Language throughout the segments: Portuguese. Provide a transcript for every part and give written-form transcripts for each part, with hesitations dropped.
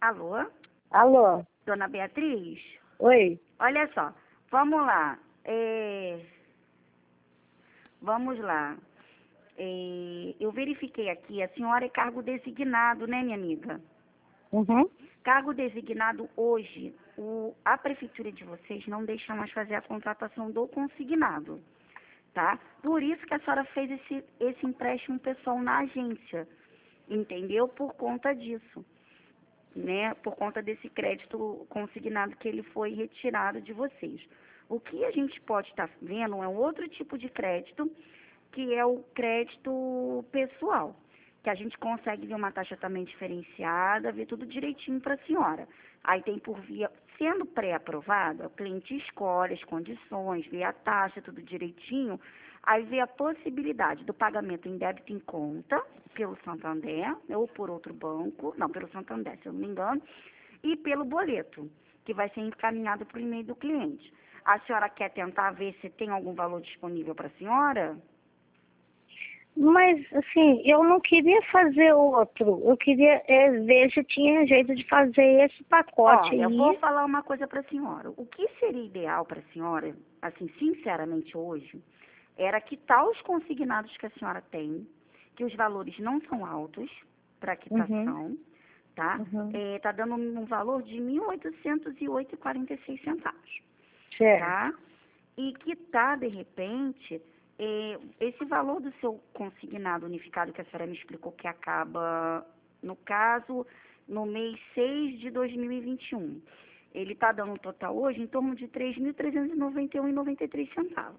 Alô? Alô? Dona Beatriz? Oi? Olha só, vamos lá. Vamos lá. Eu verifiquei aqui, a senhora é cargo designado, né, minha amiga? Uhum. Cargo designado hoje, a prefeitura de vocês não deixa mais fazer a contratação do consignado, tá? Por isso que a senhora fez esse empréstimo pessoal na agência, entendeu? Por conta disso, né? Por conta desse crédito consignado que ele foi retirado de vocês. O que a gente pode estar vendo é um outro tipo de crédito, que é o crédito pessoal, que a gente consegue ver uma taxa também diferenciada, ver tudo direitinho para a senhora. Aí tem por via, sendo pré-aprovado, o cliente escolhe as condições, vê a taxa, tudo direitinho, aí vê a possibilidade do pagamento em débito em conta, pelo Santander, ou por outro banco, não, pelo Santander, se eu não me engano, e pelo boleto, que vai ser encaminhado para o e-mail do cliente. A senhora quer tentar ver se tem algum valor disponível para a senhora? Mas, assim, eu não queria fazer outro. Eu queria ver se tinha jeito de fazer esse pacote Olha, eu aí. vou falar uma coisa para a senhora. O que seria ideal para a senhora, assim, sinceramente hoje, era quitar os consignados que a senhora tem, que os valores não são altos para quitação, tá? Uhum. Tá dando um valor de R$ 1.808,46, Certo. tá? E quitar, de repente, esse valor do seu consignado unificado, que a senhora me explicou que acaba, no caso, no mês 6 de 2021. Ele está dando um total hoje em torno de R$ 3.391,93,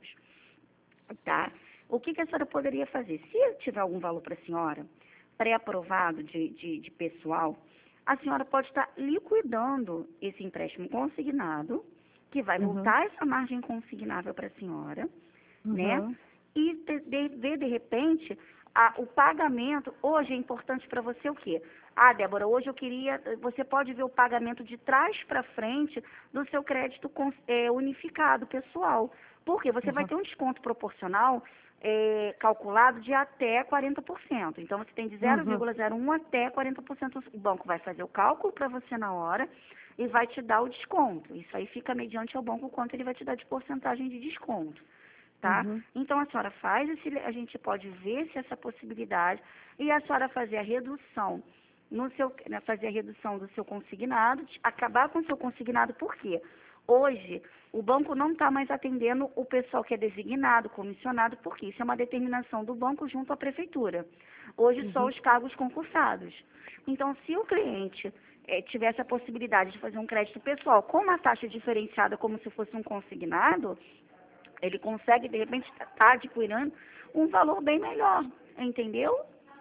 tá? O que a senhora poderia fazer? Se tiver algum valor para a senhora, pré-aprovado de pessoal, a senhora pode estar liquidando esse empréstimo consignado, que vai multar essa margem consignável para a senhora, né? E ver, de repente, o pagamento. Hoje é importante para você o quê? Ah, Débora, hoje eu queria. Você pode ver o pagamento de trás para frente do seu crédito unificado pessoal. Porque você vai ter um desconto proporcional calculado de até 40%. Então, você tem de 0,01 até 40%. O banco vai fazer o cálculo para você na hora e vai te dar o desconto. Isso aí fica mediante ao banco quanto ele vai te dar de porcentagem de desconto. Tá? Então, a senhora faz, a gente pode ver se essa possibilidade, e a senhora fazer a redução fazer a redução do seu consignado, acabar com o seu consignado, por quê? Hoje, o banco não está mais atendendo o pessoal que é designado, comissionado, porque isso é uma determinação do banco junto à prefeitura. Hoje, só os cargos concursados. Então, se o cliente tivesse a possibilidade de fazer um crédito pessoal com uma taxa diferenciada, como se fosse um consignado, ele consegue, de repente, estar adquirindo um valor bem melhor, entendeu?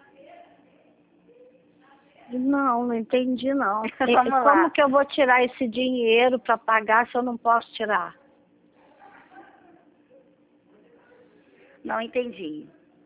Não entendi, não. Vamos lá. Como que eu vou tirar esse dinheiro para pagar se eu não posso tirar? Não entendi.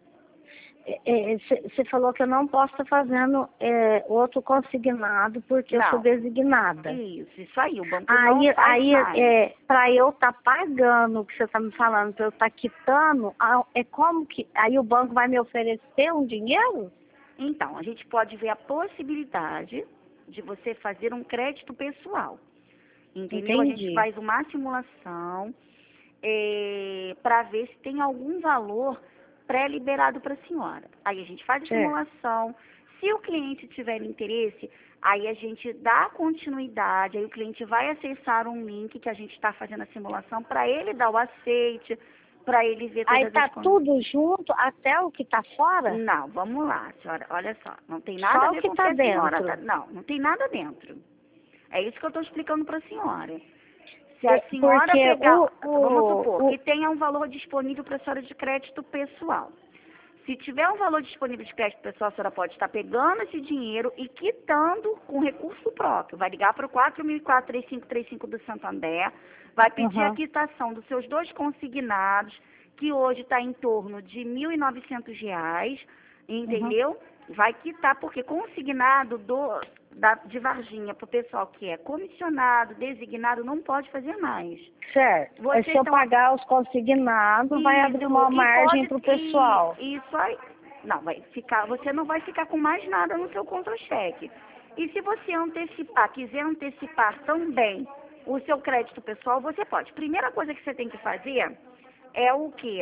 Você falou que eu não posso estar fazendo outro consignado porque eu sou designada. Isso aí, o banco não faz mais. Para eu estar pagando o que você está me falando, para eu estar quitando, aí o banco vai me oferecer um dinheiro? Então, a gente pode ver a possibilidade de você fazer um crédito pessoal, entendeu? Entendi. A gente faz uma simulação para ver se tem algum valor pré-liberado para a senhora. Aí a gente faz a simulação. Se o cliente tiver interesse, aí a gente dá continuidade, aí o cliente vai acessar um link que a gente está fazendo a simulação para ele dar o aceite, para ele ver todas as condições. Aí tá tudo junto, até o que está fora? Não, vamos lá, senhora, olha só, não tem nada a ver com o que a senhora... Não tem nada dentro. É isso que eu estou explicando para a senhora. Se a senhora pegar, vamos supor, que tenha um valor disponível para a senhora de crédito pessoal. Se tiver um valor disponível de crédito pessoal, a senhora pode estar pegando esse dinheiro e quitando com recurso próprio. Vai ligar para o 4004-3535 do Santander, vai pedir a quitação dos seus 2 consignados, que hoje está em torno de R$ 1.900, entendeu? Vai quitar, porque consignado de Varginha para o pessoal que é comissionado, designado, não pode fazer mais. Certo. Se eu pagar os consignados, vai abrir uma margem para o pessoal. Isso aí. Não, vai ficar, você não vai ficar com mais nada no seu contra-cheque. E se você antecipar, quiser antecipar também o seu crédito pessoal, você pode. Primeira coisa que você tem que fazer é o quê?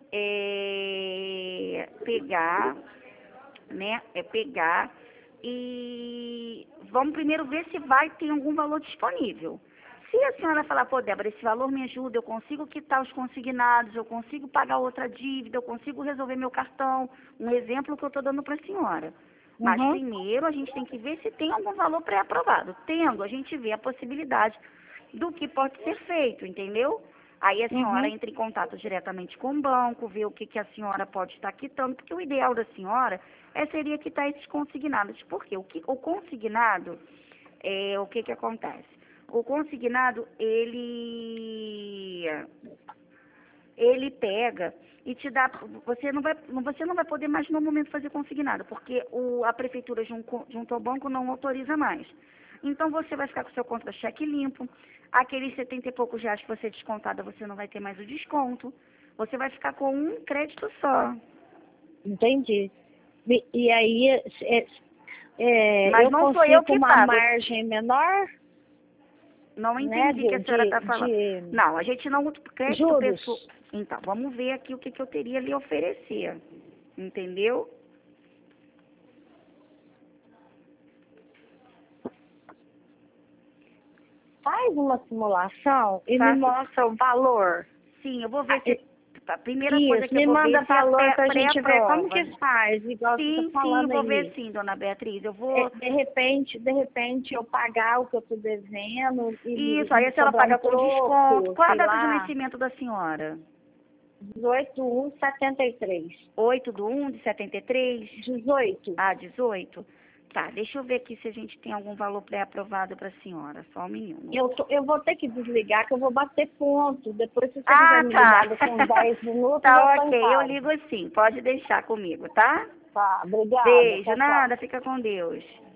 É pegar, né? É pegar e vamos primeiro ver se vai ter algum valor disponível. Se a senhora falar, pô, Débora, esse valor me ajuda, eu consigo quitar os consignados, eu consigo pagar outra dívida, eu consigo resolver meu cartão, um exemplo que eu estou dando para a senhora. Mas Uhum. primeiro a gente tem que ver se tem algum valor pré-aprovado. Tendo, a gente vê a possibilidade do que pode ser feito, entendeu? Aí a senhora Uhum. entra em contato diretamente com o banco, vê o que a senhora pode estar quitando, porque o ideal da senhora seria quitar esses consignados. Por quê? O consignado, o que acontece? O consignado, ele pega e te dá, você não vai poder mais no momento fazer consignado, porque a prefeitura junto ao banco não autoriza mais. Então você vai ficar com o seu contra-cheque limpo, aqueles 70 e poucos reais que você descontada, você não vai ter mais o desconto, você vai ficar com um crédito só. Entendi. E aí Mas eu não sou eu consigo que uma pago. margem menor, Não né, entendi o que a senhora está falando. de Não, a gente não crédito juros. pessoal. Então, vamos ver aqui o que eu teria a lhe oferecer. Entendeu? Faz uma simulação e me Faço. mostra o valor. Sim, eu vou ver se. A primeira Isso, coisa que eu me vou manda ver se é valor pra gente ver pré-aprova. como que faz, igual você Sim, tá sim, falando vou ver aí. sim, dona Beatriz. Eu vou. De repente eu pagar o que eu tô devendo e Isso, me aí a senhora sobrar paga um com desconto. troco, Qual a sei data de lá, nascimento da senhora? 18/1/73. 8/1/73? 18. Ah, 18? Tá, deixa eu ver aqui se a gente tem algum valor pré-aprovado para a senhora. Só um minuto. Eu vou ter que desligar, que eu vou bater ponto. Depois, se você Ah, quiser me tá. ligar daqui uns 10 minutos, eu Tá tô em ok, eu casa. ligo sim. Pode deixar comigo, tá? Tá, obrigada. Beijo, Tchau, tchau. nada, fica com Deus.